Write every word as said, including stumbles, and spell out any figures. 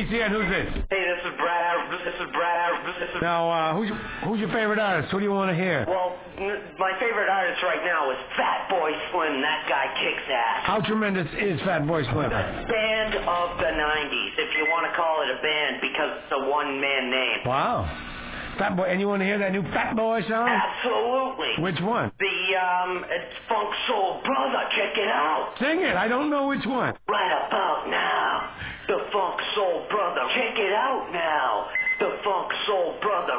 C N, who's this? Hey, this is Brad. This is Brad. This is... Now, uh, who's, who's your favorite artist? Who do you want to hear? Well, n- my favorite artist right now is Fatboy Slim. That guy kicks ass. How tremendous is Fatboy Slim? The band of the nineties, if you want to call it a band, because it's a one-man name. Wow. Fatboy, and you want to hear that new Fatboy song? Absolutely. Which one? The, um, it's Funk Soul Brother. Check it out. Sing it. I don't know which one. Right about now, the Funk Soul Brother. Check it out now. The Funk Soul Brother.